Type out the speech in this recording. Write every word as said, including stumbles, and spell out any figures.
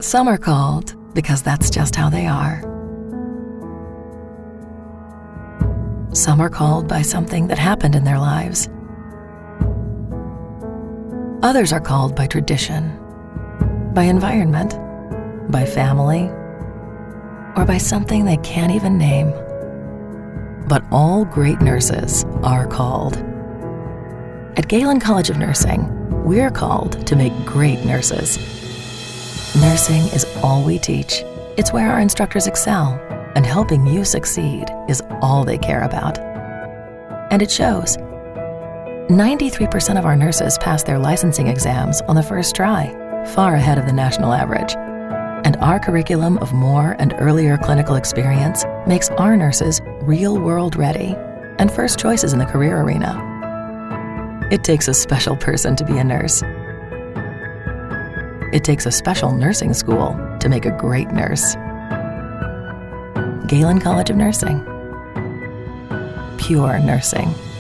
Some are called because that's just how they are. Some are called by something that happened in their lives. Others are called by tradition, by environment, by family, or by something they can't even name. But all great nurses are called. At Galen College of Nursing, we're called to make great nurses. Nursing is all we teach. It's where our instructors excel, and helping you succeed is all they care about. And it shows. ninety-three percent of our nurses pass their licensing exams on the first try, far ahead of the national average. And our curriculum of more and earlier clinical experience makes our nurses real-world ready and first choices in the career arena. It takes a special person to be a nurse. It takes a special nursing school to make a great nurse. Galen College of Nursing. Pure nursing.